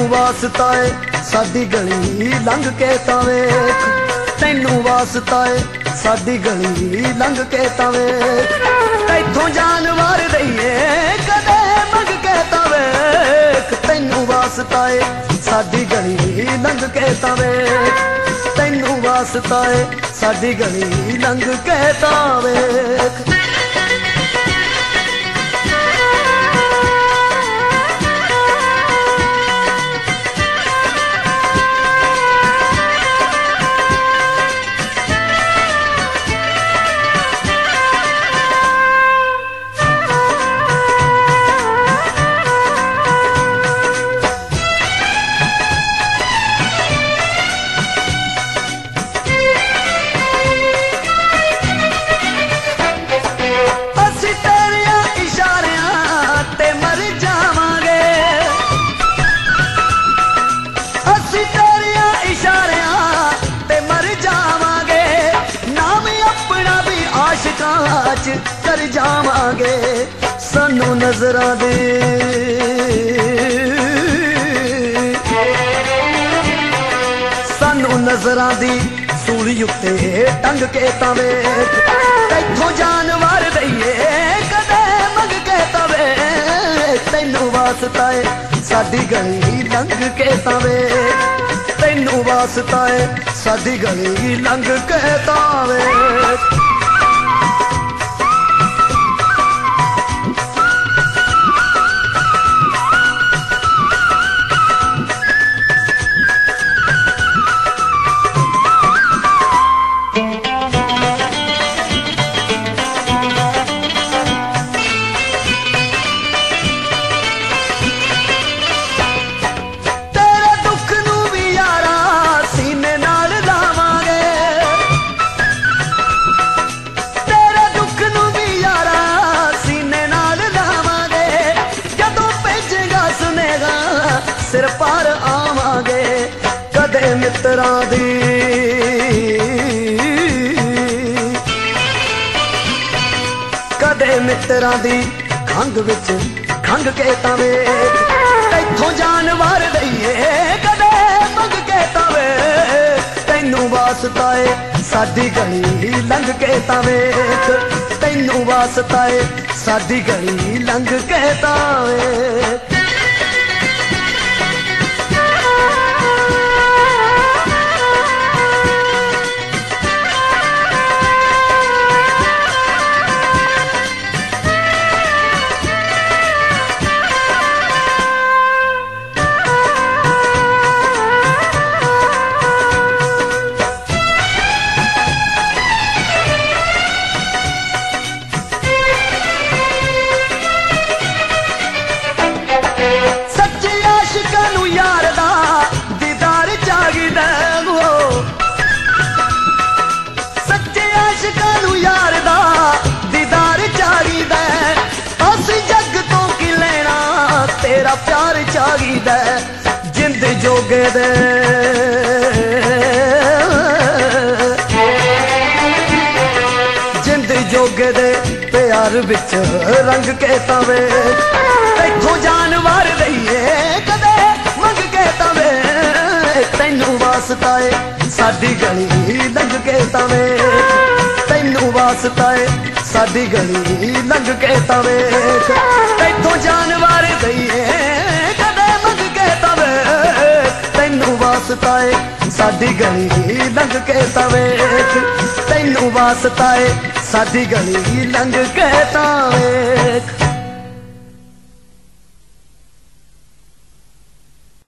वास्ता है साडी गली लंघ के तां वेख, तैनू वास्ता है साडी गली लंघ के तां वेख, तैथों जानवर दईए कदे मंग के तां वेख, तैनू वास्ता है साडी गली लंघ के तां वेख, तैनू वास्ता है साडी गली लंघ के तां वेख। कर जावांगे सानू नजरां दे, सानू नजरां दी सूली उत्ते टंग के तां वेख, तैथों जानवर दईए कदे मंग के तां वेख, तैनू वास्ता है साडी गली लंघ के तां वेख, तैनू वास्ता है साडी गली लंघ के तां वेख। सिर पार आवांगे कदे मित्रां दी, कदे मित्रां दी खंघ विच खंघ के तां वेख, तैथों जानवर दईए कदे मंग के तां वेख, तैनू वास्ता है साडी गली लंघ के तां वेख, तैनू वास्ता है साडी गली लंघ के तां वेख। तेरा प्यार चाहिदा जिंद जोगे दे, जिंद जोगे दे प्यार विच रंग के तां वेख, तैथों जानवर दईए कदे मंग के तां वेख, तैनू वास्ता है साडी गली लंघ के तां वेख, तैनू वास्ता है साडी गली लंघ के तां वेख, तैथों जानवर दईए कदे मंग के तां वेख, तैनू वास्ता है साडी गली लंघ के तां वेख, तैनू वास्ता है साडी गली लंघ के तां वेख।